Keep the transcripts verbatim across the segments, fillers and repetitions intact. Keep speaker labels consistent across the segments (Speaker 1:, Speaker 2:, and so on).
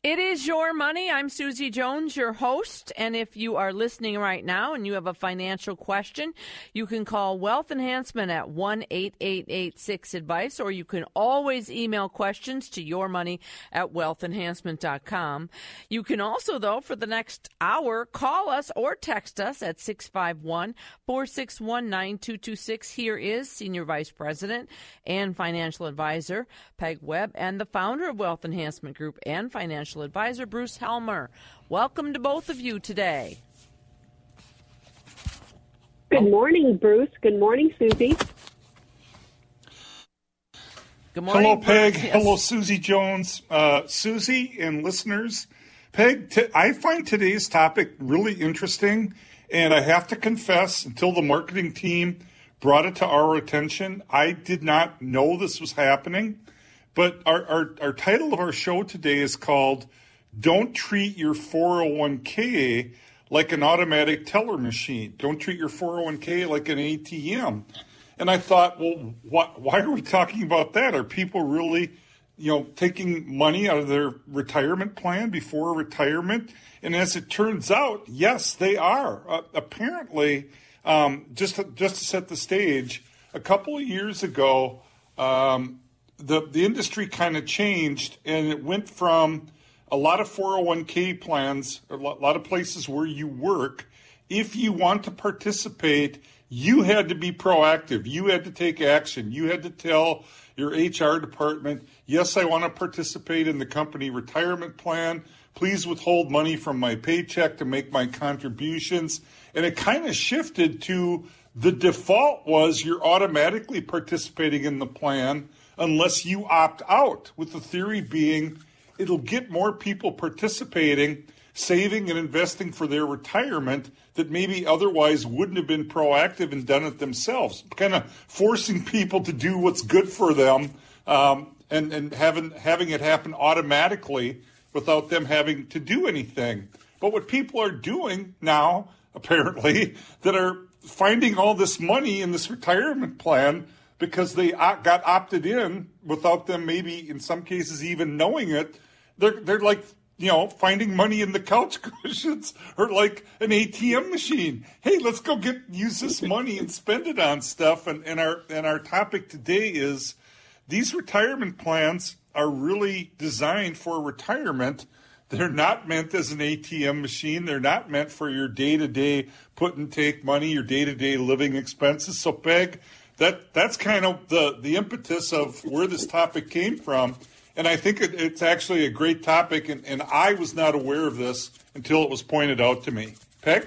Speaker 1: It is your money. I'm Susie Jones, your host. And if you are listening right now and you have a financial question, you can call Wealth Enhancement at one eight eight eight six advice, or you can always email questions to yourmoney at wealth enhancement dot com. You can also, though, for the next hour, call us or text us at six five one, four six one, nine two two six. Here is Senior Vice President and Financial Advisor Peg Webb and the founder of Wealth Enhancement Group and Financial Advisor Bruce Helmer. Welcome to both of you today.
Speaker 2: Good morning, Bruce. Good morning, Susie.
Speaker 1: Good morning.
Speaker 3: Hello, Peg.
Speaker 1: Bruce. Yes.
Speaker 3: Hello, Susie Jones. Uh, Susie and listeners, Peg, t- I find today's topic really interesting, and I have to confess, until the marketing team brought it to our attention, I did not know this was happening. But our, our, our title of our show today is called Don't Treat Your four oh one k like an automatic teller machine. Don't treat your four oh one k like an A T M. And I thought, well, wh- why are we talking about that? Are people really, you know, taking money out of their retirement plan before retirement? And as it turns out, yes, they are. Uh, apparently, um, just, to, just to set the stage, a couple of years ago, um, The the industry kind of changed, and it went from a lot of four oh one k plans, a lot of places where you work. If you want to participate, you had to be proactive. You had to take action. You had to tell your H R department, yes, I want to participate in the company retirement plan. Please withhold money from my paycheck to make my contributions. And it kind of shifted to the default was you're automatically participating in the plan unless you opt out, with the theory being it'll get more people participating, saving and investing for their retirement that maybe otherwise wouldn't have been proactive and done it themselves, kind of forcing people to do what's good for them um, and, and having, having it happen automatically without them having to do anything. But what people are doing now, apparently, that are finding all this money in this retirement plan because they got opted in without them maybe in some cases even knowing it, they're they're like, you know, finding money in the couch cushions or like an A T M machine. Hey, let's go get use this money and spend it on stuff. And, and our and our topic today is these retirement plans are really designed for retirement. They're not meant as an A T M machine. They're not meant for your day-to-day put and take money, your day-to-day living expenses. So, Peg, That that's kind of the, the impetus of where this topic came from. And I think it, it's actually a great topic, and, and I was not aware of this until it was pointed out to me. Peg?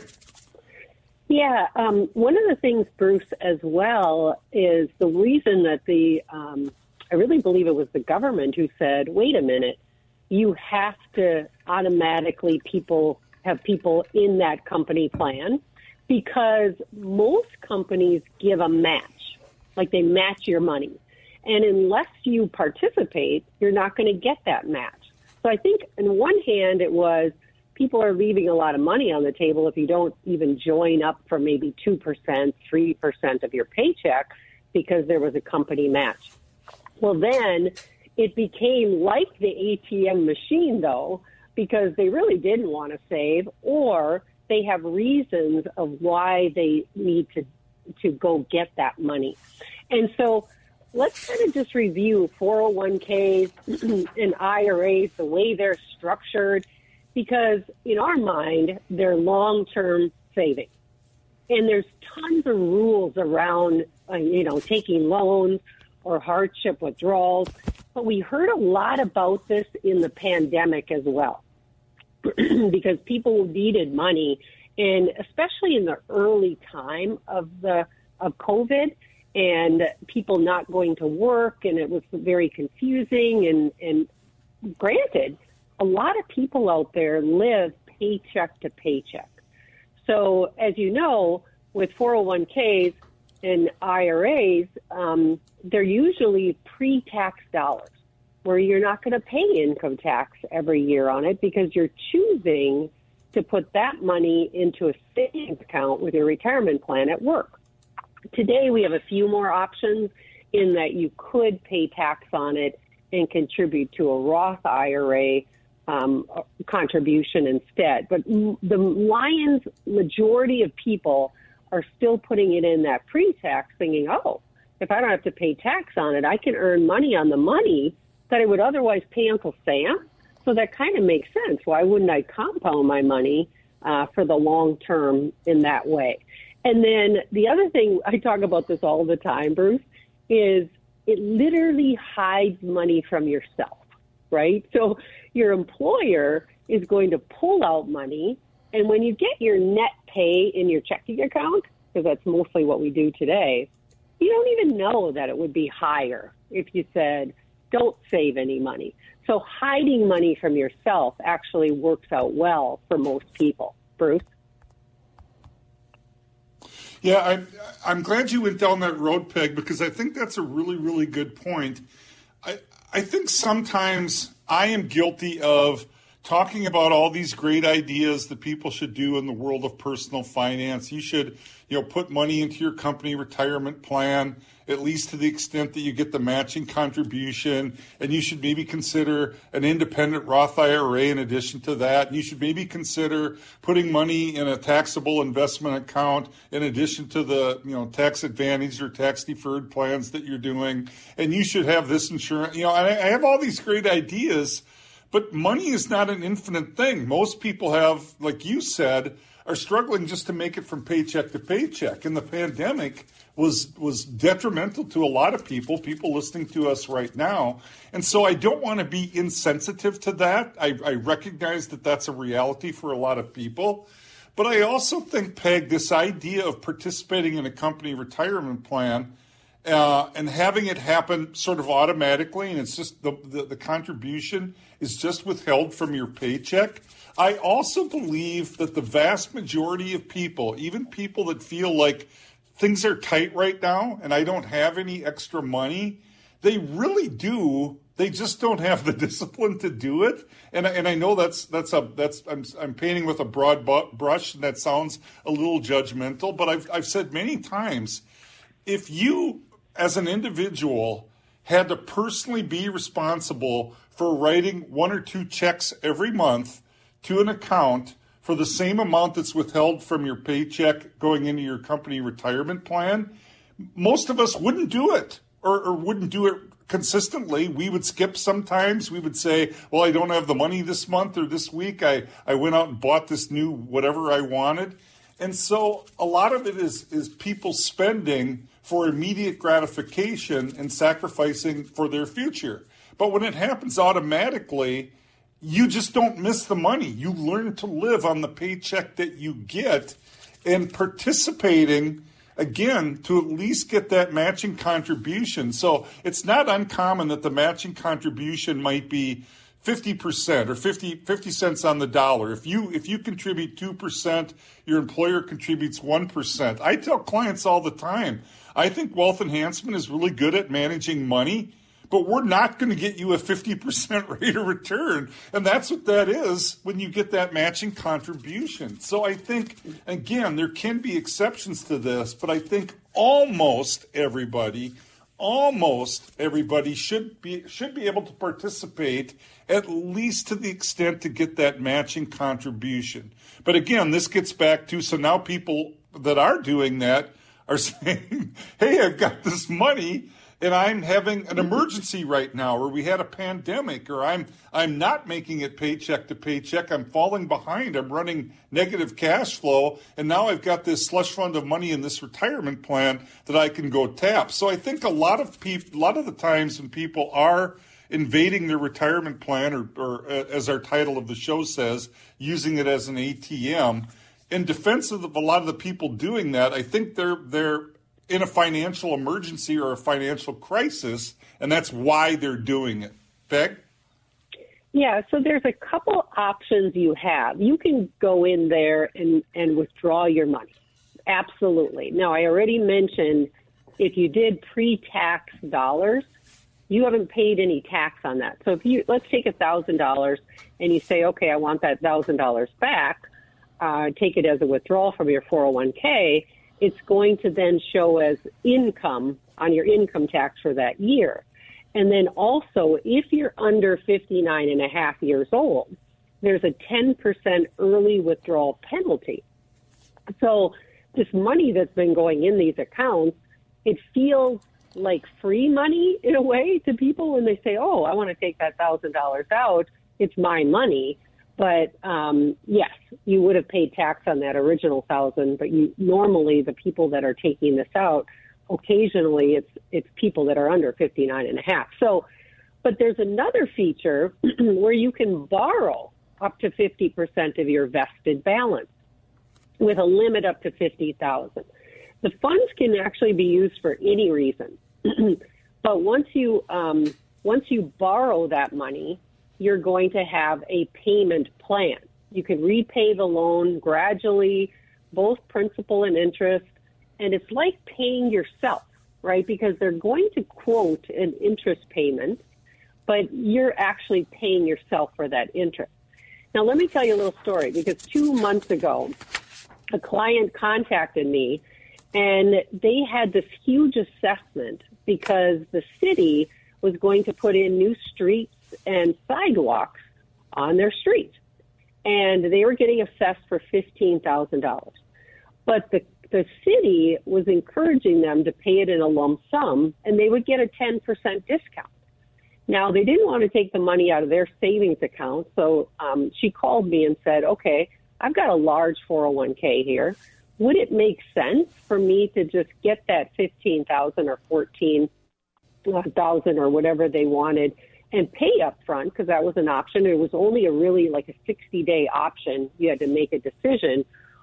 Speaker 2: Yeah, um, one of the things, Bruce, as well, is the reason that the, um, I really believe it was the government who said, wait a minute, you have to automatically people have people in that company plan, because most companies give a match. Like they match your money. And unless you participate, you're not going to get that match. So I think on one hand, it was people are leaving a lot of money on the table if you don't even join up for maybe two percent, three percent of your paycheck because there was a company match. Well, then it became like the A T M machine, though, because they really didn't want to save, or they have reasons of why they need to to go get that money. And so let's kind of just review four oh one k's and I R As, the way they're structured, because in our mind, they're long-term saving. And there's tons of rules around, uh, you know, taking loans or hardship withdrawals. But we heard a lot about this in the pandemic as well, because people needed money. And especially in the early time of the of COVID and people not going to work, and it was very confusing. And, and granted, a lot of people out there live paycheck to paycheck. So as you know, with four oh one k's and I R As, um, they're usually pre-tax dollars, where you're not going to pay income tax every year on it because you're choosing to put that money into a savings account with your retirement plan at work. Today, we have a few more options in that you could pay tax on it and contribute to a Roth I R A um, contribution instead. But the lion's majority of people are still putting it in that pre-tax, thinking, oh, if I don't have to pay tax on it, I can earn money on the money that I would otherwise pay Uncle Sam. So that kind of makes sense. Why wouldn't I compound my money uh, for the long term in that way? And then the other thing, I talk about this all the time, Bruce, is it literally hides money from yourself, right? So your employer is going to pull out money, and when you get your net pay in your checking account, because that's mostly what we do today, you don't even know that it would be higher if you said, don't save any money. So hiding money from yourself actually works out well for most people. Bruce?
Speaker 3: Yeah, I'm, I'm glad you went down that road, Peg, because I think that's a really, really good point. I, I think sometimes I am guilty of talking about all these great ideas that people should do in the world of personal finance. You should, you know, put money into your company retirement plan, at least to the extent that you get the matching contribution. And you should maybe consider an independent Roth I R A in addition to that. And you should maybe consider putting money in a taxable investment account in addition to the, you know, tax advantage or tax deferred plans that you're doing. And you should have this insurance. You know, I, I have all these great ideas. But money is not an infinite thing. Most people have, like you said, are struggling just to make it from paycheck to paycheck. And the pandemic was was detrimental to a lot of people, people listening to us right now. And so I don't want to be insensitive to that. I, I recognize that that's a reality for a lot of people. But I also think, Peg, this idea of participating in a company retirement plan Uh, and having it happen sort of automatically, and it's just the, the, the contribution is just withheld from your paycheck. I also believe that the vast majority of people, even people that feel like things are tight right now and I don't have any extra money, they really do. They just don't have the discipline to do it. And and I know that's that's a that's I'm I'm painting with a broad brush, and that sounds a little judgmental. But I've I've said many times, if you as an individual had to personally be responsible for writing one or two checks every month to an account for the same amount that's withheld from your paycheck going into your company retirement plan, most of us wouldn't do it or, or wouldn't do it consistently. We would skip sometimes. We would say, well, I don't have the money this month or this week. I, I went out and bought this new whatever I wanted. And so a lot of it is, is people spending for immediate gratification and sacrificing for their future. But when it happens automatically, you just don't miss the money. You learn to live on the paycheck that you get, and participating, again, to at least get that matching contribution. So it's not uncommon that the matching contribution might be fifty percent or fifty, fifty cents on the dollar. If you if you contribute two percent, your employer contributes one percent. I tell clients all the time, I think Wealth Enhancement is really good at managing money, but we're not going to get you a fifty percent rate of return. And that's what that is when you get that matching contribution. So I think, again, there can be exceptions to this, but I think almost everybody, almost everybody should be should be able to participate, at least to the extent to get that matching contribution. But again, this gets back to, so now people that are doing that are saying, hey, I've got this money and I'm having an emergency right now, or we had a pandemic, or I'm I'm not making it paycheck to paycheck. I'm falling behind. I'm running negative cash flow, and now I've got this slush fund of money in this retirement plan that I can go tap. So I think a lot of people, a lot of the times when people are invading their retirement plan, or, or uh, as our title of the show says, using it as an A T M, in defense of the, a lot of the people doing that, I think they're they're in a financial emergency or a financial crisis, and that's why they're doing it. Peg?
Speaker 2: Yeah, so there's a couple options you have. You can go in there and, and withdraw your money. Absolutely. Now, I already mentioned if you did pre-tax dollars, you haven't paid any tax on that. So if you, let's take one thousand dollars and you say, okay, I want that one thousand dollars back, uh, take it as a withdrawal from your four oh one k, it's going to then show as income on your income tax for that year. And then also, if you're under fifty-nine and a half years old, there's a ten percent early withdrawal penalty. So this money that's been going in these accounts, it feels like free money in a way to people when they say, oh, I want to take that one thousand dollars out. It's my money. But um, yes, you would have paid tax on that original thousand, but you normally the people that are taking this out, occasionally it's it's people that are under fifty-nine and a half. So, but there's another feature where you can borrow up to fifty percent of your vested balance with a limit up to fifty thousand. The funds can actually be used for any reason, but once you um, once you borrow that money, you're going to have a payment plan. You can repay the loan gradually, both principal and interest, and it's like paying yourself, right? Because they're going to quote an interest payment, but you're actually paying yourself for that interest. Now, let me tell you a little story, because two months ago, a client contacted me, and they had this huge assessment because the city was going to put in new streets and sidewalks on their street. And they were getting assessed for fifteen thousand dollars. But the, the city was encouraging them to pay it in a lump sum, and they would get a ten percent discount. Now, they didn't want to take the money out of their savings account, so um, she called me and said, okay, I've got a large four oh one k here. Would it make sense for me to just get that fifteen thousand dollars or fourteen thousand dollars or whatever they wanted and pay up front, because that was an option. It was only a really like a sixty-day option. You had to make a decision.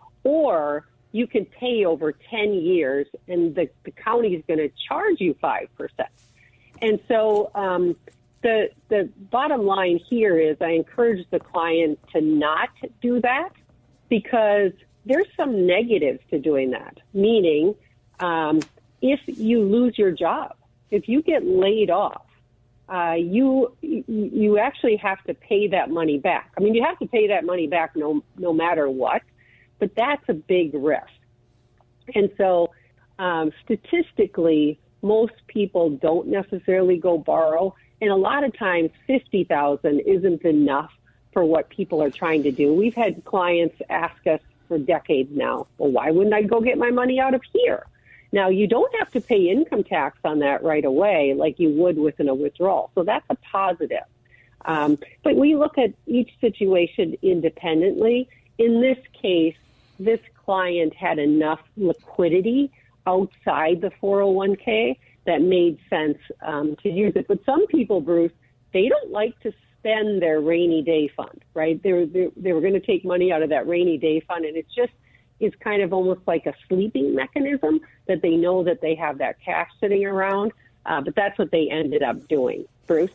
Speaker 2: Or you can pay over ten years, and the, the county is going to charge you five percent. And so um, the the bottom line here is I encourage the client to not do that, because there's some negatives to doing that, meaning um, if you lose your job, if you get laid off, uh, you you actually have to pay that money back. I mean, you have to pay that money back no no matter what, but that's a big risk. And so um, statistically, most people don't necessarily go borrow, and a lot of times fifty thousand dollars isn't enough for what people are trying to do. We've had clients ask us for decades now, well, why wouldn't I go get my money out of here? Now, you don't have to pay income tax on that right away like you would within a withdrawal. So that's a positive. Um, but we look at each situation independently. In this case, this client had enough liquidity outside the four oh one k that made sense um, to use it. But some people, Bruce, they don't like to spend their rainy day fund, right? They were, they, they were going to take money out of that rainy day fund, and it just is kind of almost like a sleeping mechanism that they know that they have that cash sitting around, uh, but that's what they ended up doing. Bruce?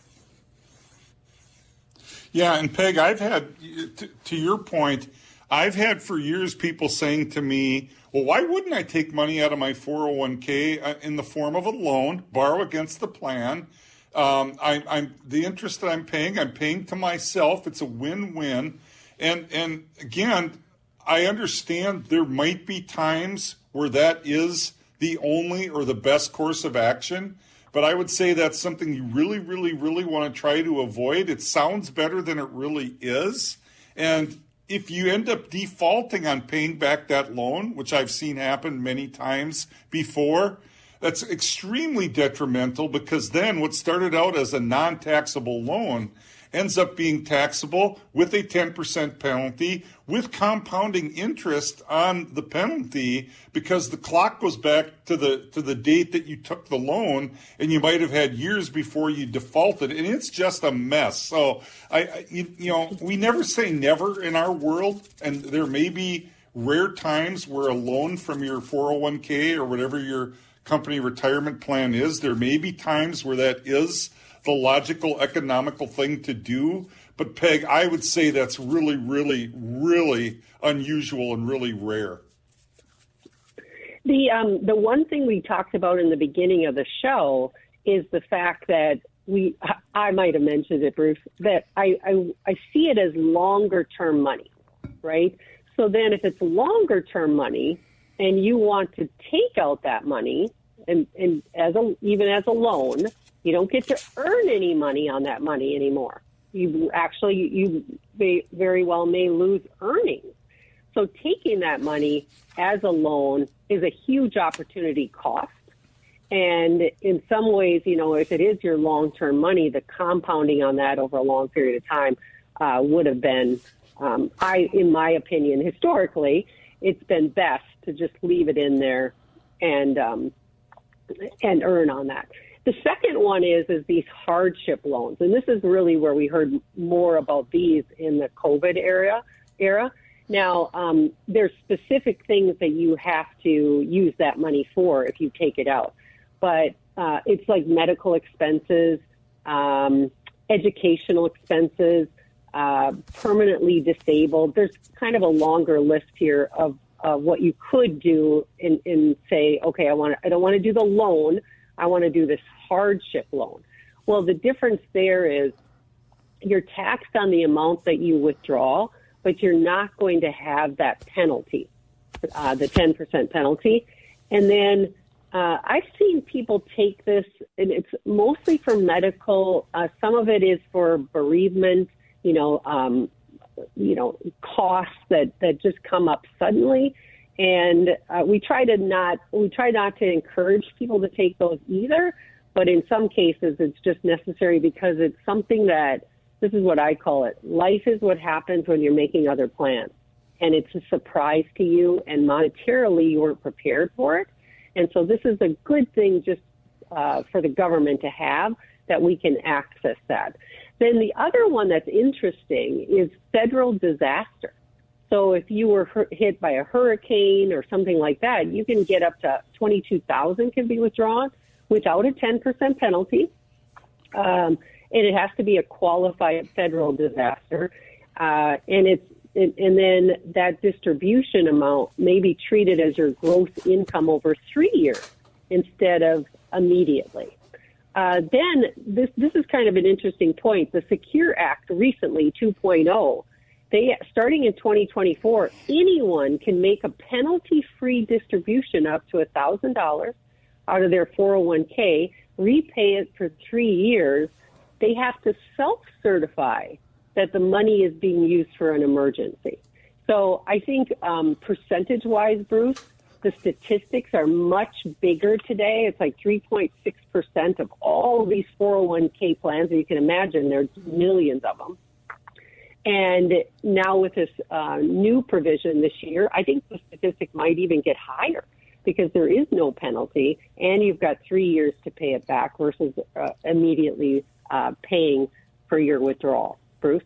Speaker 3: Yeah, and Peg, I've had, to, to your point, I've had for years people saying to me, well, why wouldn't I take money out of my four oh one k in the form of a loan, borrow against the plan? Um, I, I'm the interest that I'm paying, I'm paying to myself. It's a win-win. And, and again, I understand there might be times where that is the only or the best course of action, but I would say that's something you really, really, really want to try to avoid. It sounds better than it really is. And if you end up defaulting on paying back that loan, which I've seen happen many times before, that's extremely detrimental, because then what started out as a non-taxable loan ends up being taxable with a ten percent penalty, with compounding interest on the penalty, because the clock goes back to the to the date that you took the loan, and you might have had years before you defaulted, and it's just a mess. So I, I you, you know, we never say never in our world, and there may be rare times where a loan from your four oh one k or whatever your company retirement plan is, there may be times where that is the logical, economical thing to do. But Peg, I would say that's really, really, really unusual and really rare.
Speaker 2: The um, the one thing we talked about in the beginning of the show is the fact that we, I might have mentioned it, Bruce, that I, I, I see it as longer term money, right? So then if it's longer term money and you want to take out that money, and, and as a, even as a loan, You don't get to earn any money on that money anymore. You actually, you may, very well may lose earnings. So taking that money as a loan is a huge opportunity cost. And in some ways, you know, if it is your long-term money, the compounding on that over a long period of time uh, would have been, um, I, in my opinion, historically, it's been best to just leave it in there and um, and earn on that. The second one is is these hardship loans, and this is really where we heard more about these in the COVID era. Era. Now, um, there's specific things that you have to use that money for if you take it out. But uh, it's like medical expenses, um, educational expenses, uh, permanently disabled. There's kind of a longer list here of, of what you could do and, and say, okay, I want I don't want to do the loan. I want to do this hardship loan. Well, the difference there is you're taxed on the amount that you withdraw, but you're not going to have that penalty, uh, the ten percent penalty. And then uh, I've seen people take this, and it's mostly for medical. Uh, some of it is for bereavement, you know, um, you know, costs that, that just come up suddenly. And uh, we try to not, we try not to encourage people to take those either. But in some cases, it's just necessary because it's something that, this is what I call it. Life is what happens when you're making other plans. And it's a surprise to you, and monetarily you weren't prepared for it. And so this is a good thing just uh, for the government to have, that we can access that. Then the other one that's interesting is federal disaster. So if you were hit by a hurricane or something like that, you can get up to twenty-two thousand dollars can be withdrawn without a ten percent penalty. Um, and it has to be a qualified federal disaster. Uh, and it's and, and then that distribution amount may be treated as your gross income over three years instead of immediately. Uh, then this this is kind of an interesting point. The Secure Act recently, two point oh, they starting in twenty twenty-four, anyone can make a penalty-free distribution up to one thousand dollars out of their four oh one k, repay it for three years. They have to self-certify that the money is being used for an emergency. So I think um, percentage-wise, Bruce, the statistics are much bigger today. It's like three point six percent of all of these four oh one k plans. And you can imagine there's millions of them. And now with this uh, new provision this year, I think the statistic might even get higher because there is no penalty and you've got three years to pay it back versus uh, immediately uh, paying for your withdrawal. Bruce?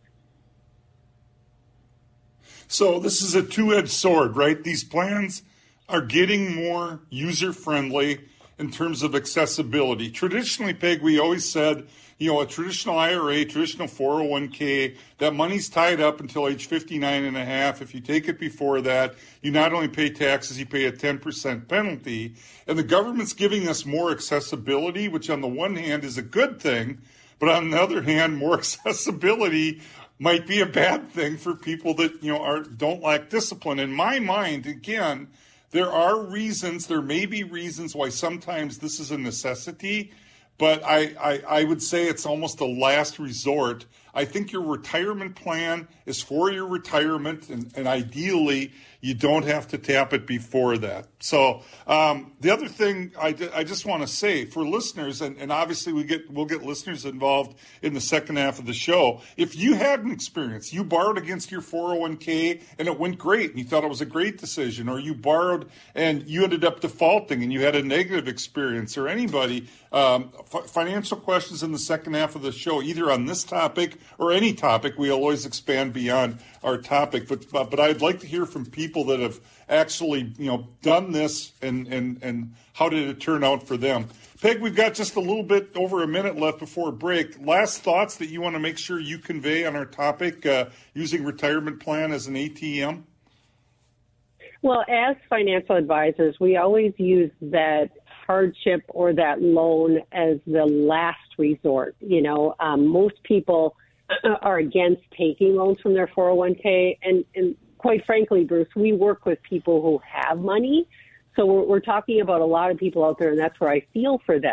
Speaker 3: So this is a two-edged sword, right? These plans are getting more user-friendly in terms of accessibility. Traditionally, Peg, we always said, you know, a traditional I R A, traditional four oh one k, that money's tied up until age fifty-nine and a half. If you take it before that, you not only pay taxes, you pay a ten percent penalty. And the government's giving us more accessibility, which on the one hand is a good thing, but on the other hand, more accessibility might be a bad thing for people that, you know, are don't lack discipline. In my mind, again, there are reasons, there may be reasons why sometimes this is a necessity, but I, I, I would say it's almost a last resort. I think your retirement plan is for your retirement, and, and ideally you don't have to tap it before that. So um, the other thing I, I just want to say for listeners, and, and obviously we get we'll get listeners involved in the second half of the show. If you had an experience, you borrowed against your four oh one k and it went great and you thought it was a great decision, or you borrowed and you ended up defaulting and you had a negative experience, or anybody, um, f- financial questions in the second half of the show, either on this topic or any topic. We'll always expand beyond our topic, but but, but I'd like to hear from people that have actually, you know, done this, and, and, and how did it turn out for them. Peg, we've got just a little bit over a minute left before break. Last thoughts that you want to make sure you convey on our topic, uh, using retirement plan as an A T M?
Speaker 2: Well, as financial advisors, we always use that hardship or that loan as the last resort. You know, um, most people are against taking loans from their four oh one k, and, and quite frankly, Bruce, we work with people who have money. So we're, we're talking about a lot of people out there, and that's where I feel for them,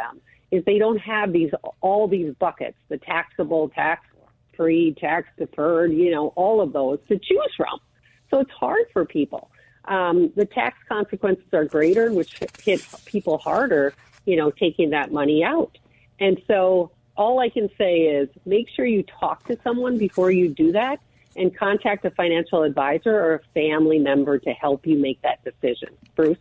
Speaker 2: is they don't have these all these buckets, the taxable, tax-free, tax-deferred, you know, all of those to choose from. So it's hard for people. Um, the tax consequences are greater, which hit people harder, you know, taking that money out. And so all I can say is make sure you talk to someone before you do that, and contact a financial advisor or a family member to help you make that decision. Bruce?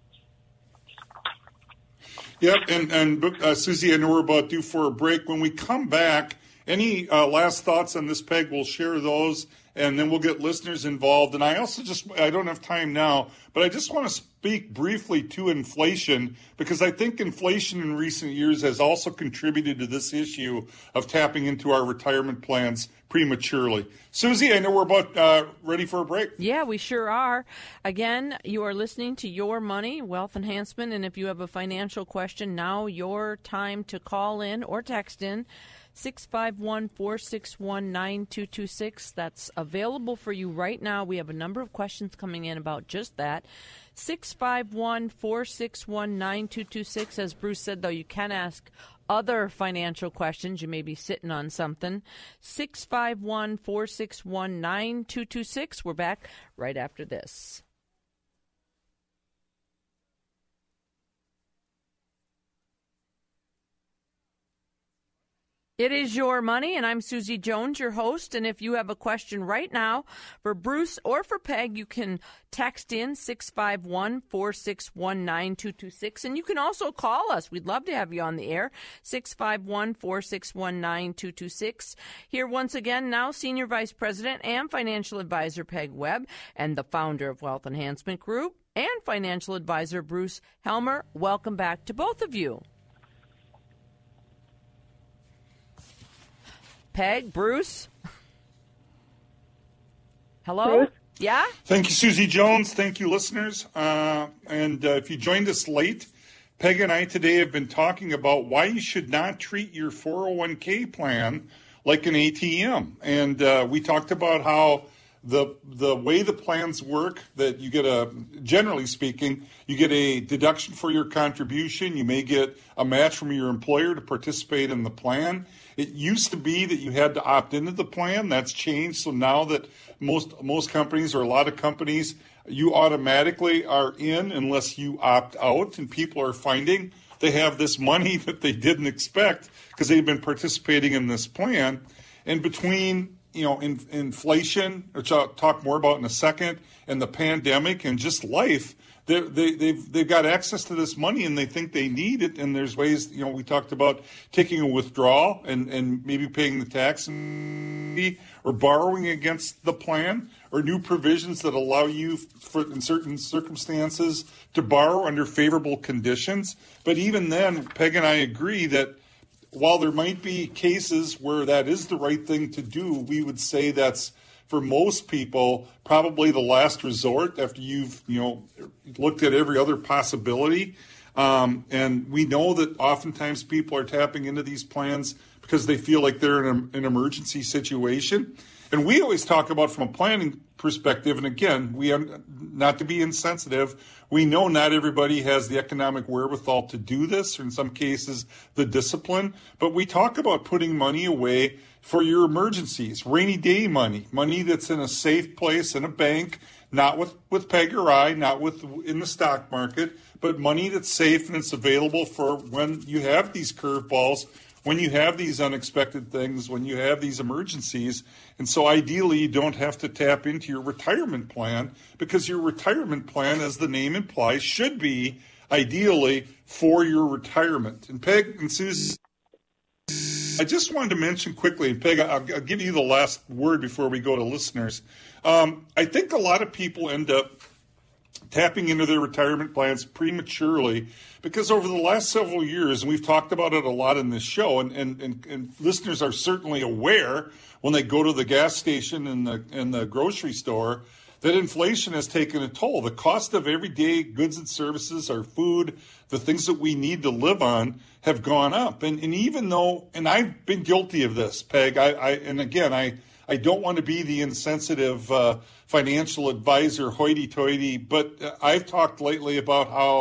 Speaker 3: Yep, and, and uh, Susie, I know we're about due for a break. When we come back, any uh, last thoughts on this, Peg? We'll share those, and then we'll get listeners involved. And I also just, I don't have time now, but I just want to speak briefly to inflation, because I think inflation in recent years has also contributed to this issue of tapping into our retirement plans prematurely. Susie, I know we're about uh, ready for a break.
Speaker 1: Yeah, we sure are. Again, you are listening to Your Money, Wealth Enhancement, and if you have a financial question, now your time to call in or text in. six five one, four six one, nine two two six. That's available for you right now. We have a number of questions coming in about just that. six five one, four six one, nine two two six. As Bruce said, though, you can ask other financial questions. You may be sitting on something. six five one, four six one, nine two two six. We're back right after this. It is Your Money, and I'm Susie Jones, your host. And if you have a question right now for Bruce or for Peg, you can text in six five one, four six one, nine two two six. And you can also call us. We'd love to have you on the air, six five one, four six one, nine two two six. Here once again now, Senior Vice President and Financial Advisor Peg Webb, and the founder of Wealth Enhancement Group, and Financial Advisor Bruce Helmer. Welcome back to both of you. Peg, Bruce? Hello?
Speaker 2: Bruce?
Speaker 1: Yeah?
Speaker 3: Thank you, Susie Jones. Thank you, listeners. Uh, and uh, if you joined us late, Peg and I today have been talking about why you should not treat your four oh one k plan like an A T M. And uh, we talked about how the the way the plans work, that you get a, generally speaking, you get a deduction for your contribution. You may get a match from your employer to participate in the plan. It used to be that you had to opt into the plan. That's changed. So now that most most companies, or a lot of companies, you automatically are in unless you opt out. And people are finding they have this money that they didn't expect because they've been participating in this plan. And between you know in, inflation, which I'll talk more about in a second, and the pandemic, and just life, They, they, they've they've got access to this money, and they think they need it. And there's ways, you know, we talked about taking a withdrawal and, and maybe paying the tax or borrowing against the plan, or new provisions that allow you, for, in certain circumstances, to borrow under favorable conditions. But even then, Peg and I agree that while there might be cases where that is the right thing to do, we would say that's, for most people, probably the last resort after you've, you know, looked at every other possibility. Um, and we know that oftentimes people are tapping into these plans because they feel like they're in a, an emergency situation. And we always talk about from a planning perspective, and again, we are not to be insensitive. We know not everybody has the economic wherewithal to do this, or in some cases, the discipline. But we talk about putting money away for your emergencies, rainy day money, money that's in a safe place in a bank, not with, with Peg or I, not with in the stock market, but money that's safe and it's available for when you have these curveballs, when you have these unexpected things, when you have these emergencies. And so ideally, you don't have to tap into your retirement plan, because your retirement plan, as the name implies, should be ideally for your retirement. And Peg and Susie, I just wanted to mention quickly, and Peg, I'll, I'll give you the last word before we go to listeners. Um, I think a lot of people end up tapping into their retirement plans prematurely because over the last several years, and we've talked about it a lot in this show, and, and, and, and listeners are certainly aware when they go to the gas station and the, and the grocery store, that inflation has taken a toll. The cost of everyday goods and services, our food, the things that we need to live on, have gone up. And, and even though, and I've been guilty of this, Peg, I, I and again, I, I don't want to be the insensitive uh, financial advisor hoity-toity, but I've talked lately about how,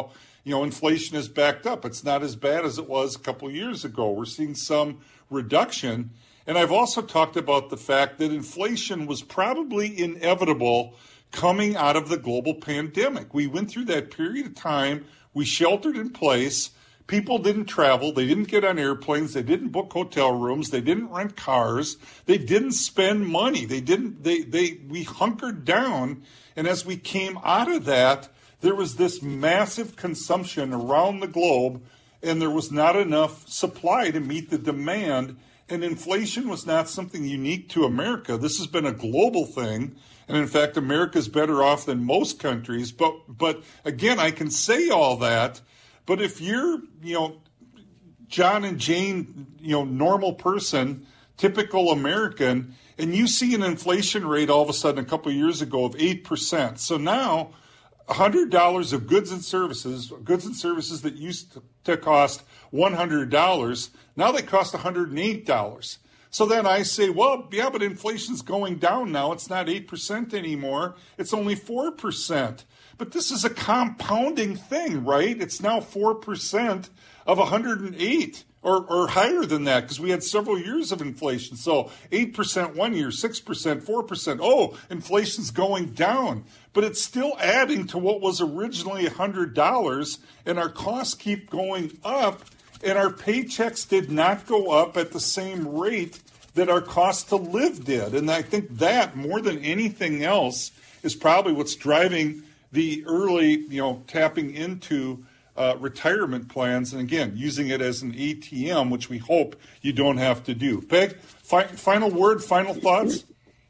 Speaker 3: you know, inflation is backed up. It's not as bad as it was a couple of years ago. We're seeing some reduction. And I've also talked about the fact that inflation was probably inevitable coming out of the global pandemic. We went through that period of time. We sheltered in place. People didn't travel. They didn't get on airplanes. They didn't book hotel rooms. They didn't rent cars. They didn't spend money. They didn't, they, they, we hunkered down. And as we came out of that, there was this massive consumption around the globe, and there was not enough supply to meet the demand. And inflation was not something unique to America. This has been a global thing. And in fact, America's better off than most countries. But but again, I can say all that. But if you're, you know, John and Jane, you know, normal person, typical American, and you see an inflation rate all of a sudden a couple of years ago of eight percent. So now one hundred dollars of goods and services, goods and services that used to, to cost one hundred dollars, now they cost one hundred eight dollars. So then I say, well, yeah, but inflation's going down now. It's not eight percent anymore. It's only four percent. But this is a compounding thing, right? It's now four percent of one hundred eight or, or higher than that because we had several years of inflation. So eight percent one year, six percent, four percent. Oh, inflation's going down. But it's still adding to what was originally one hundred dollars, and our costs keep going up. And our paychecks did not go up at the same rate that our cost to live did. And I think that, more than anything else, is probably what's driving the early, you know, tapping into uh, retirement plans. And again, using it as an A T M, which we hope you don't have to do. Peg, fi- final word, final thoughts?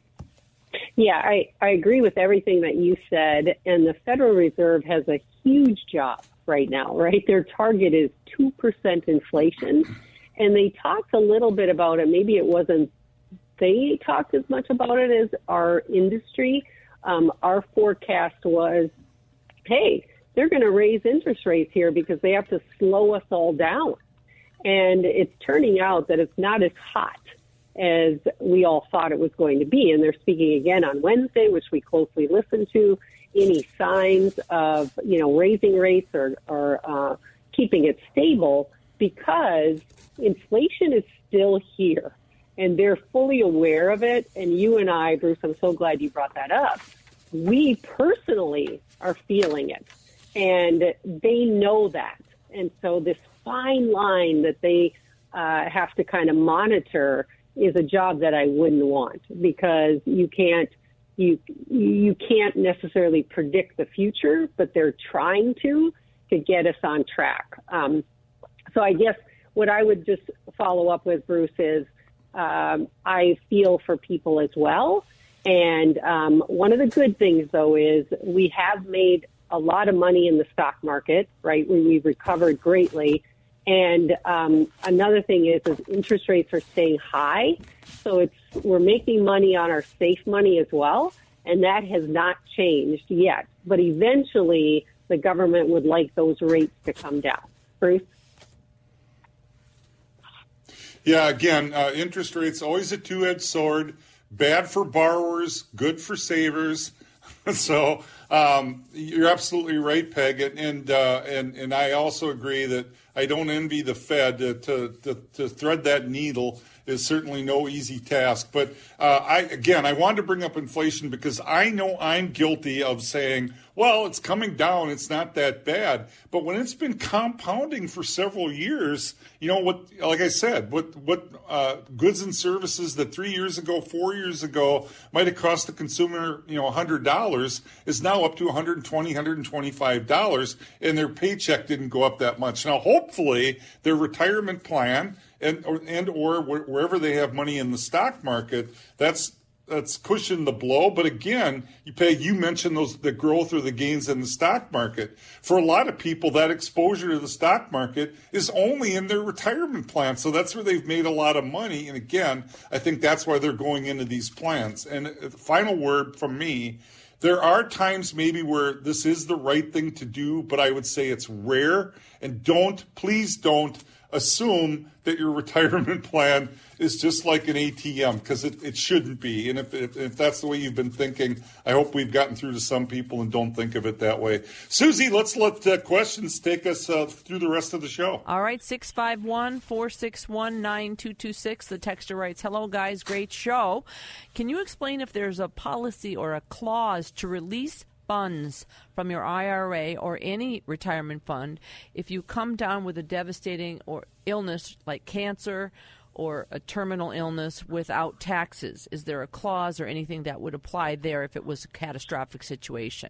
Speaker 2: Yeah, I, I agree with everything that you said. And the Federal Reserve has a huge job right now, right? Their target is two percent inflation. And they talked a little bit about it. Maybe it wasn't, they talked as much about it as our industry. Um, our forecast was, hey, they're going to raise interest rates here because they have to slow us all down. And it's turning out that it's not as hot as we all thought it was going to be. And they're speaking again on Wednesday, which we closely listen to. Any signs of, you know, raising rates or, or uh, keeping it stable, because inflation is still here and they're fully aware of it. And you and I, Bruce, I'm so glad you brought that up. We personally are feeling it, and they know that. And so this fine line that they uh, have to kind of monitor is a job that I wouldn't want, because you can't You you can't necessarily predict the future, but they're trying to to get us on track. Um, so I guess what I would just follow up with, Bruce, is um, I feel for people as well. And um, one of the good things, though, is we have made a lot of money in the stock market, right? We, we've recovered greatly. And um, another thing is, is interest rates are staying high. So it's we're making money on our safe money as well. And that has not changed yet. But eventually, the government would like those rates to come down. Bruce?
Speaker 3: Yeah, again, uh, interest rates, always a two-edged sword. Bad for borrowers, good for savers. So um, you're absolutely right, Peg. And and, uh, and and I also agree that I don't envy the Fed. Uh, to, to to thread that needle is certainly no easy task. But uh, I again, I wanted to bring up inflation because I know I'm guilty of saying, well, it's coming down, it's not that bad. But when it's been compounding for several years, you know what? Like I said, what what uh, goods and services that three years ago, four years ago might have cost the consumer, you know, one hundred dollars is now up to one hundred twenty dollars, one hundred twenty-five dollars, and their paycheck didn't go up that much. Now, hopefully, their retirement plan and or, and or wherever they have money in the stock market, that's that's cushioned the blow. But again, you pay. You mentioned those the growth or the gains in the stock market. For a lot of people, that exposure to the stock market is only in their retirement plan. So that's where they've made a lot of money. And again, I think that's why they're going into these plans. And the final word from me. There are times maybe where this is the right thing to do, but I would say it's rare. And don't, please don't assume that your retirement plan is just like an A T M, because it, it shouldn't be. And if, if, if that's the way you've been thinking, I hope we've gotten through to some people and don't think of it that way. Susie, let's let uh, questions take us uh, through the rest of the show.
Speaker 1: All right, six five one, four six one, nine two two six. The texter writes, hello, guys, great show. Can you explain if there's a policy or a clause to release funds from your I R A or any retirement fund if you come down with a devastating or illness like cancer or a terminal illness without taxes? Is there a clause or anything that would apply there if it was a catastrophic situation?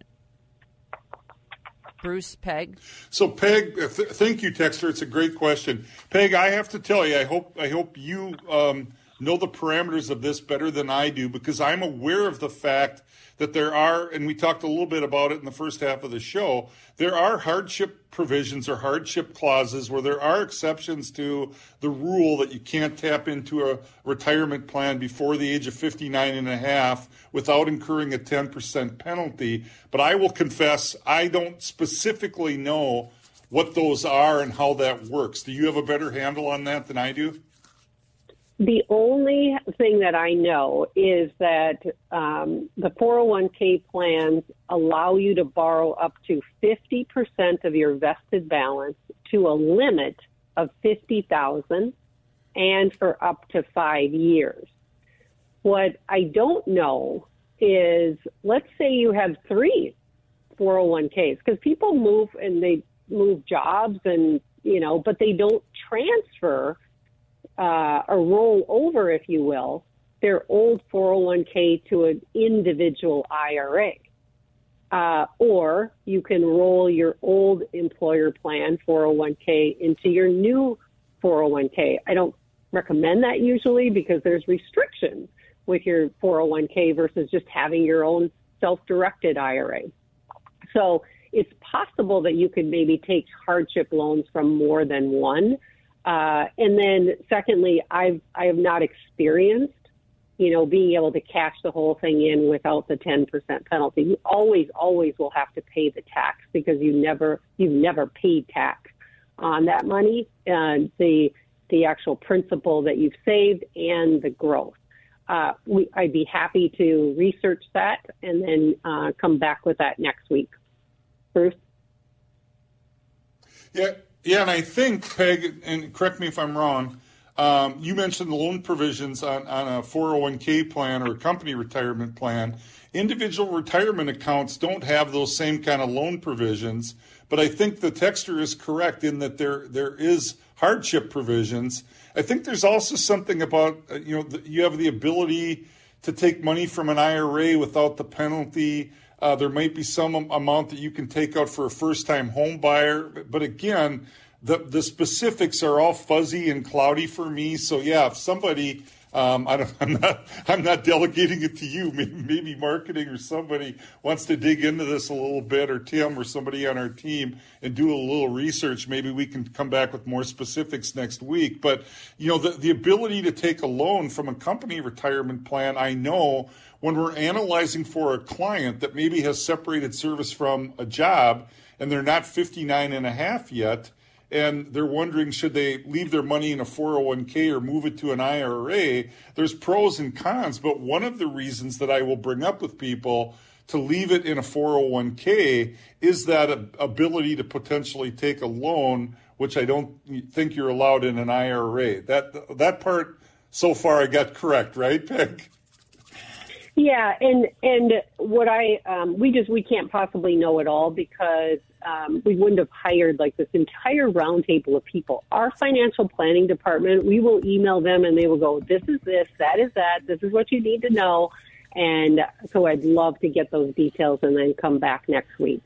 Speaker 1: Bruce, Peg?
Speaker 3: So, Peg, th- thank you, Texter. It's a great question. Peg, I have to tell you, I hope I hope you um, know the parameters of this better than I do, because I'm aware of the fact that there are, and we talked a little bit about it in the first half of the show, there are hardship provisions or hardship clauses where there are exceptions to the rule that you can't tap into a retirement plan before the age of fifty-nine and a half without incurring a ten percent penalty. But I will confess, I don't specifically know what those are and how that works. Do you have a better handle on that than I do?
Speaker 2: The only thing that I know is that um, the four oh one k plans allow you to borrow up to fifty percent of your vested balance to a limit of fifty thousand dollars and for up to five years. What I don't know is, let's say you have three four oh one k's, because people move and they move jobs and, you know, but they don't transfer Uh, or roll over, if you will, their old four oh one k to an individual I R A. Uh, or you can roll your old employer plan four oh one k into your new four oh one k. I don't recommend that usually because there's restrictions with your four oh one k versus just having your own self-directed I R A. So it's possible that you could maybe take hardship loans from more than one. Uh, and then secondly, I've, I have not experienced, you know, being able to cash the whole thing in without the ten percent penalty. You always, always will have to pay the tax because you never, you've never paid tax on that money, and the, the actual principal that you've saved and the growth. Uh, we, I'd be happy to research that and then uh, come back with that next week. Bruce?
Speaker 3: Yeah. Yeah, and I think, Peg, and correct me if I'm wrong, um, you mentioned the loan provisions on, on a four oh one k plan or a company retirement plan. Individual retirement accounts don't have those same kind of loan provisions, but I think the texter is correct in that there there is hardship provisions. I think there's also something about, uh, you know, the, you have the ability to take money from an I R A without the penalty. Uh, there might be some amount that you can take out for a first-time home buyer. But again, the, the specifics are all fuzzy and cloudy for me. So, yeah, if somebody um, I don't, I'm not I'm not delegating it to you. Maybe, maybe marketing or somebody wants to dig into this a little bit, or Tim or somebody on our team, and do a little research. Maybe we can come back with more specifics next week. But, you know, the, the ability to take a loan from a company retirement plan, I know – when we're analyzing for a client that maybe has separated service from a job and they're not fifty-nine and a half yet, and they're wondering should they leave their money in a four oh one k or move it to an I R A, there's pros and cons. But one of the reasons that I will bring up with people to leave it in a four oh one k is that ability to potentially take a loan, which I don't think you're allowed in an I R A. That, that part so far I got correct, right, Peg?
Speaker 2: Yeah, and and what I um, we just we can't possibly know it all because um, we wouldn't have hired like this entire roundtable of people. Our financial planning department, we will email them and they will go, this is this, that is that, this is what you need to know. And so I'd love to get those details and then come back next week.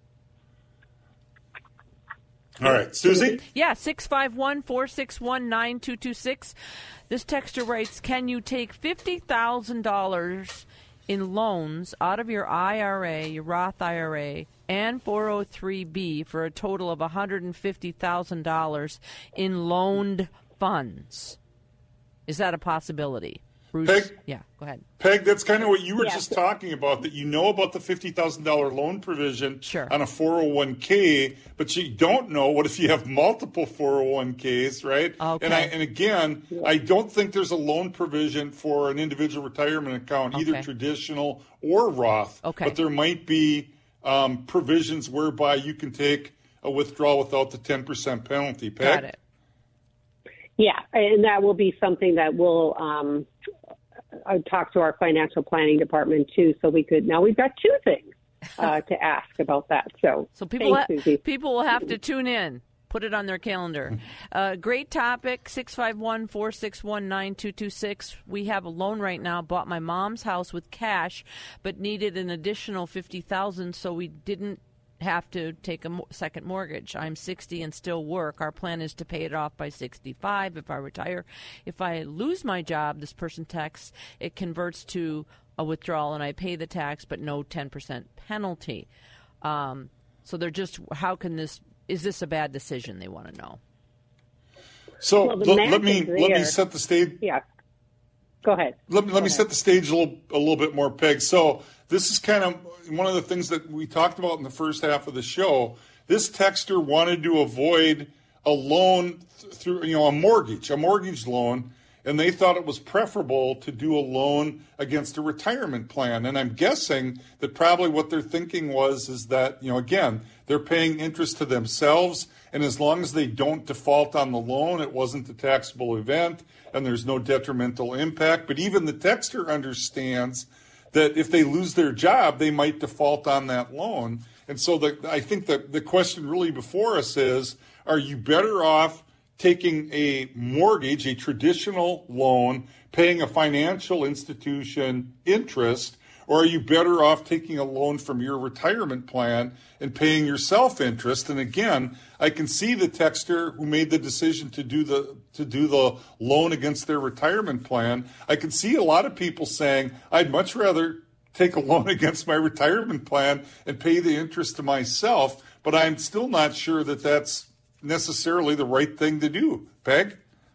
Speaker 3: All right, Susie?
Speaker 1: Yeah, six five one, four six one, nine two two six. This texter writes, can you take fifty thousand dollars in loans out of your I R A, your Roth I R A, and four oh three b for a total of one hundred fifty thousand dollars in loaned funds? Is that a possibility? Bruce.
Speaker 3: Peg?
Speaker 1: Yeah, go ahead.
Speaker 3: Peg, that's kind of what you were
Speaker 2: Yeah.
Speaker 3: just talking about, that you know about the fifty thousand dollars loan provision
Speaker 1: Sure.
Speaker 3: on a four oh one k, but you don't know what if you have multiple four oh one k's, right?
Speaker 1: Okay.
Speaker 3: And, I, and again, I don't think there's a loan provision for an individual retirement account, either
Speaker 1: Okay.
Speaker 3: traditional or Roth.
Speaker 1: Okay.
Speaker 3: But there might be um, provisions whereby you can take a withdrawal without the ten percent penalty. Peg?
Speaker 1: Got it.
Speaker 2: Yeah, and that will be something that we'll um, I talk to our financial planning department too, so we could. Now we've got two things uh, to ask about that. So,
Speaker 1: So people
Speaker 2: thanks,
Speaker 1: ha-
Speaker 2: Susie.
Speaker 1: people will have to tune in. Put it on their calendar. Uh, great topic, six five one, four six one, nine two two six. We have a loan right now. Bought my mom's house with cash, but needed an additional fifty thousand dollars, so we didn't have to take a mo- second mortgage. I'm sixty and still work. Our plan is to pay it off by sixty-five if I retire. If I lose my job, this person texts, it converts to a withdrawal and I pay the tax, but no ten percent penalty. Um, so they're just, how can this, is this a bad decision? They want to know.
Speaker 3: So
Speaker 2: Well, the
Speaker 3: let,
Speaker 2: math
Speaker 3: let me
Speaker 2: is
Speaker 3: let me
Speaker 2: there.
Speaker 3: set the stage.
Speaker 2: Yeah, go ahead.
Speaker 3: Let, me- let
Speaker 2: Go
Speaker 3: me
Speaker 2: ahead.
Speaker 3: set the stage a little a little bit more, Peg. So this is kind of one of the things that we talked about in the first half of the show. This texter wanted to avoid a loan th- through, you know, a mortgage, a mortgage loan, and they thought it was preferable to do a loan against a retirement plan. And I'm guessing that probably what they're thinking was is that, you know, again, they're paying interest to themselves, and as long as they don't default on the loan, it wasn't a taxable event, and there's no detrimental impact. But even the texter understands that if they lose their job, they might default on that loan. And so the, I think that the question really before us is, are you better off taking a mortgage, a traditional loan, paying a financial institution interest, or are you better off taking a loan from your retirement plan and paying yourself interest? And again, I can see the texter who made the decision to do the to do the loan against their retirement plan. I can see a lot of people saying, I'd much rather take a loan against my retirement plan and pay the interest to myself, but I'm still not sure that that's necessarily the right thing to do. Peg?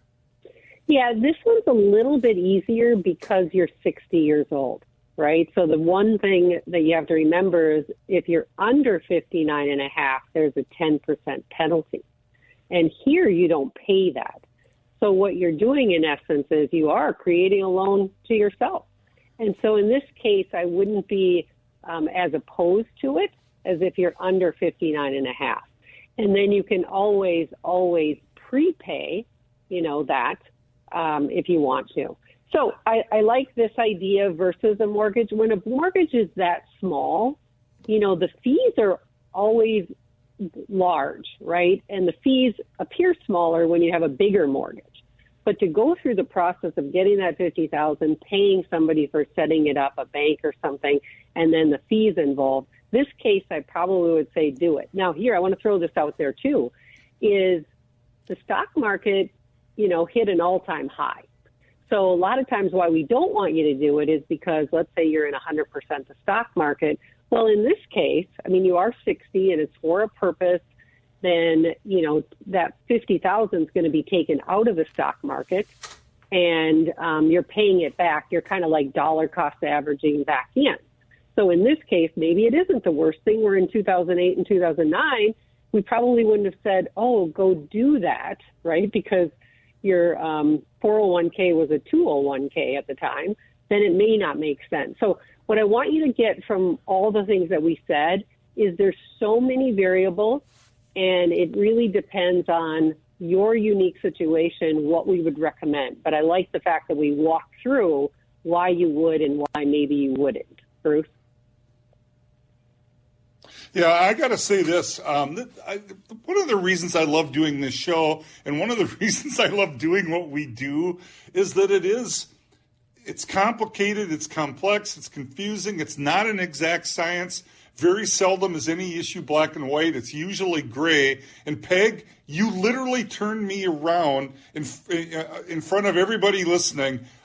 Speaker 2: Yeah, this one's a little bit easier because you're sixty years old, right? So the one thing that you have to remember is if you're under fifty-nine and a half, there's a ten percent penalty. And here you don't pay that. So what you're doing in essence is you are creating a loan to yourself. And so in this case, I wouldn't be um, as opposed to it as if you're under fifty-nine and a half. And then you can always, always prepay, you know, that um, if you want to. So I, I like this idea versus a mortgage. When a mortgage is that small, you know, the fees are always large, right? And the fees appear smaller when you have a bigger mortgage. But to go through the process of getting that fifty thousand dollars, paying somebody for setting it up, a bank or something, and then the fees involved, this case, I probably would say do it. Now, here, I want to throw this out there, too, is the stock market, you know, hit an all-time high. So a lot of times why we don't want you to do it is because, let's say you're in one hundred percent the stock market. Well, in this case, I mean, you are sixty and it's for a purpose. Then, you know, that fifty thousand dollars is going to be taken out of the stock market and um, you're paying it back. You're kind of like dollar cost averaging back in. So in this case, maybe it isn't the worst thing. We're in two thousand eight and two thousand nine. We probably wouldn't have said, oh, go do that, right? Because your um, four oh one k was a two oh one k at the time. Then it may not make sense. So what I want you to get from all the things that we said is there's so many variables, and it really depends on your unique situation, what we would recommend. But I like the fact that we walk through why you would and why maybe you wouldn't. Bruce?
Speaker 3: Yeah, I got to say this. Um, I, one of the reasons I love doing this show, and one of the reasons I love doing what we do, is that it is, it's complicated, it's complex, it's confusing, it's not an exact science. Very seldom is any issue black and white. It's usually gray. And Peg, you literally turned me around in in front of everybody listening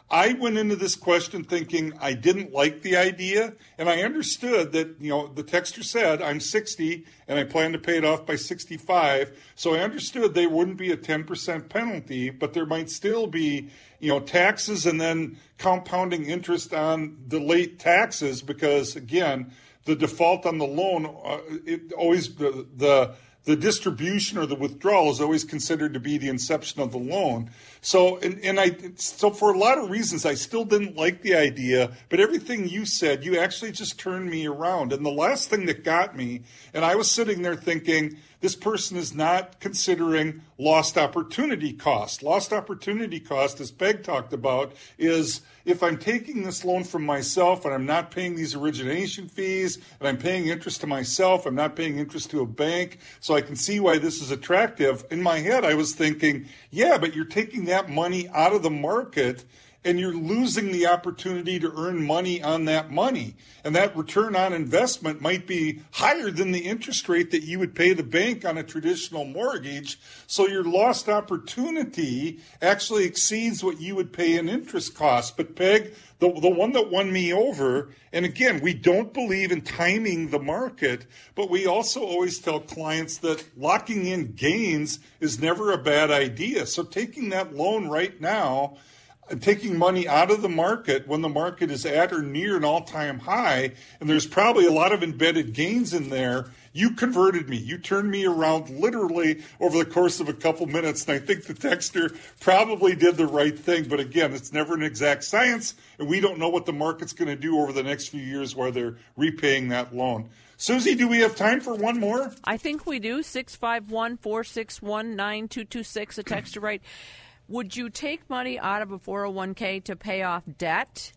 Speaker 3: I went into this question thinking I didn't like the idea, and I understood that, you know, the texter said I'm sixty and I plan to pay it off by sixty-five. So I understood there wouldn't be a ten percent penalty, but there might still be, you know, taxes and then compounding interest on the late taxes because, again, the default on the loan, uh, it always the, the the distribution or the withdrawal is always considered to be the inception of the loan. So, and, and I, so for a lot of reasons, I still didn't like the idea, but everything you said, you actually just turned me around. And the last thing that got me, and I was sitting there thinking, this person is not considering lost opportunity cost. Lost opportunity cost, as Peg talked about, is if I'm taking this loan from myself and I'm not paying these origination fees and I'm paying interest to myself, I'm not paying interest to a bank, so I can see why this is attractive. In my head, I was thinking, yeah, but you're taking that money out of the market and you're losing the opportunity to earn money on that money. And that return on investment might be higher than the interest rate that you would pay the bank on a traditional mortgage. So your lost opportunity actually exceeds what you would pay in interest costs. But Peg, the, the one that won me over, and again, we don't believe in timing the market, but we also always tell clients that locking in gains is never a bad idea. So taking that loan right now, taking money out of the market when the market is at or near an all-time high, and there's probably a lot of embedded gains in there, you converted me. You turned me around literally over the course of a couple minutes, and I think the texter probably did the right thing. But again, it's never an exact science, and we don't know what the market's going to do over the next few years while they're repaying that loan. Susie, do we have time for one more?
Speaker 1: I think we do. six five one, four six one, nine two two six, a texter right. Would you take money out of a four oh one k to pay off debt,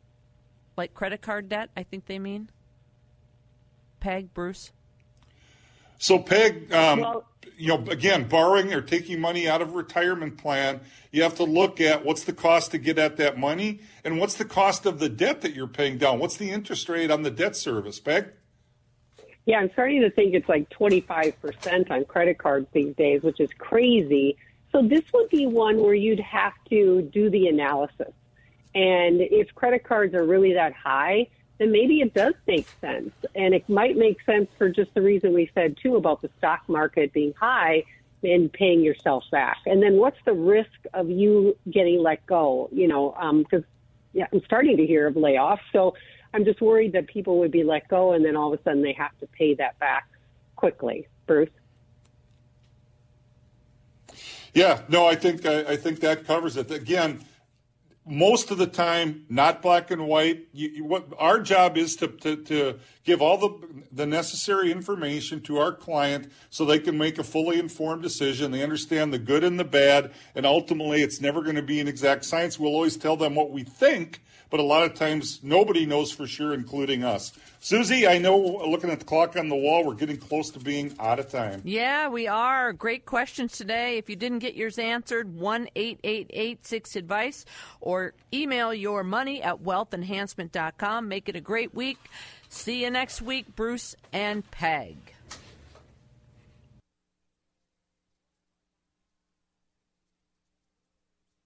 Speaker 1: like credit card debt, I think they mean? Peg, Bruce?
Speaker 3: So, Peg, um,
Speaker 2: well,
Speaker 3: you know, again, borrowing or taking money out of a retirement plan, you have to look at what's the cost to get at that money and what's the cost of the debt that you're paying down. What's the interest rate on the debt service, Peg?
Speaker 2: Yeah, I'm starting to think it's like twenty-five percent on credit cards these days, which is crazy. So this would be one where you'd have to do the analysis. And if credit cards are really that high, then maybe it does make sense. And it might make sense for just the reason we said, too, about the stock market being high and paying yourself back. And then what's the risk of you getting let go? You know, because um, yeah, I'm starting to hear of layoffs. So I'm just worried that people would be let go and then all of a sudden they have to pay that back quickly. Bruce?
Speaker 3: Yeah, no, I think I, I think that covers it. Again, most of the time, not black and white. You, you, what our job is to, to, to give all the the necessary information to our client so they can make a fully informed decision. They understand the good and the bad, and ultimately, it's never going to be an exact science. We'll always tell them what we think, but a lot of times nobody knows for sure, including us. Susie, I know looking at the clock on the wall, we're getting close to being out of time.
Speaker 1: Yeah, we are. Great questions today. If you didn't get yours answered, one eight eight eight six advice or email your money at wealth enhancement dot com. Make it a great week. See you next week, Bruce and Peg.